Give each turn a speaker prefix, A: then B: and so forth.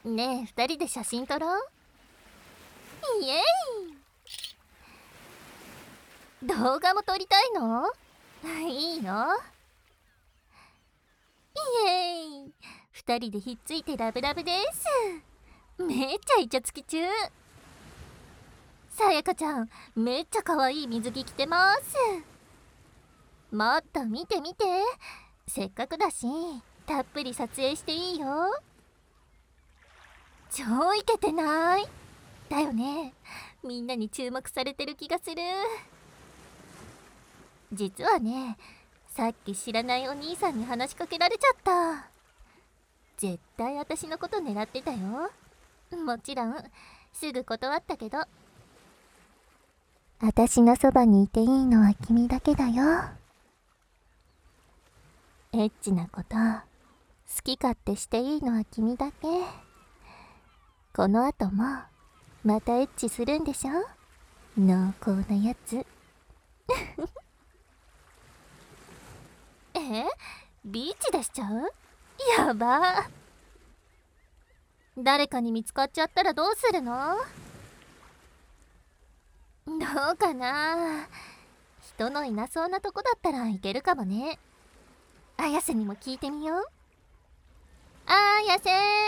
A: ねえ、二人で写真撮ろう。イエイ。動画も撮りたいの？いいよ。イエーイ。二人でひっついてラブラブです。めっちゃイチャつき中。さやかちゃん、めっちゃ可愛い水着着てます。もっと見て見て。せっかくだしたっぷり撮影していいよ。超イケてない？だよね。みんなに注目されてる気がする。実はね、さっき知らないお兄さんに話しかけられちゃった。絶対私のこと狙ってたよ。もちろんすぐ断ったけど。私のそばにいていいのは君だけだよ。エッチなこと好き勝手していいのは君だけ。この後もまたエッチするんでしょ？濃厚なやつ。ビーチでしちゃう？やば。誰かに見つかっちゃったらどうするの？どうかな。人のいなそうなとこだったらいけるかもね。綾瀬にも聞いてみよう。綾瀬